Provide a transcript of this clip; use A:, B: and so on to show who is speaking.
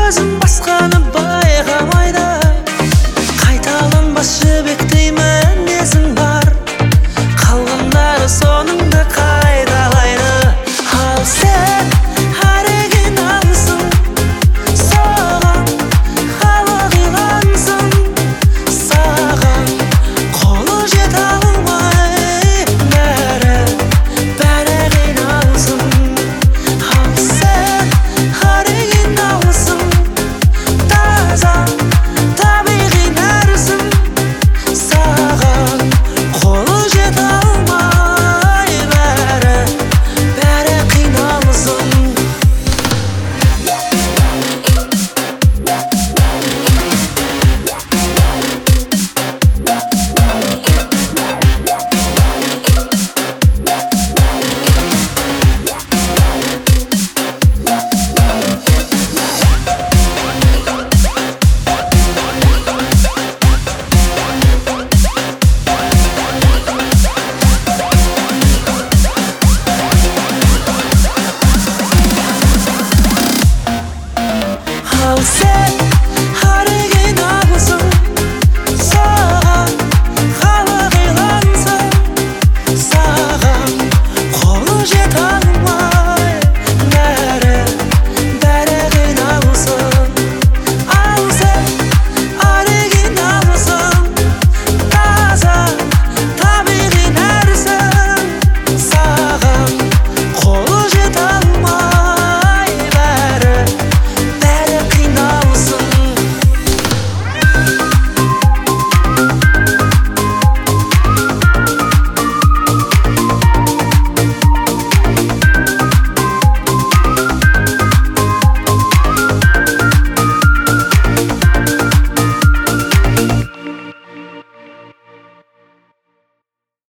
A: өзім басқаны байқамайды, қайталанбас жібектей мінезің бар, қалғандары соныңды қайталайды. Ал сен оригиналсың, саған халық илансың, саған қолы жете алмай бәрі қиналсың. Ал сен оригиналсың, таза табиғи нәрсің, саған қолы жете алмай бәрі қиналсың. Ал сен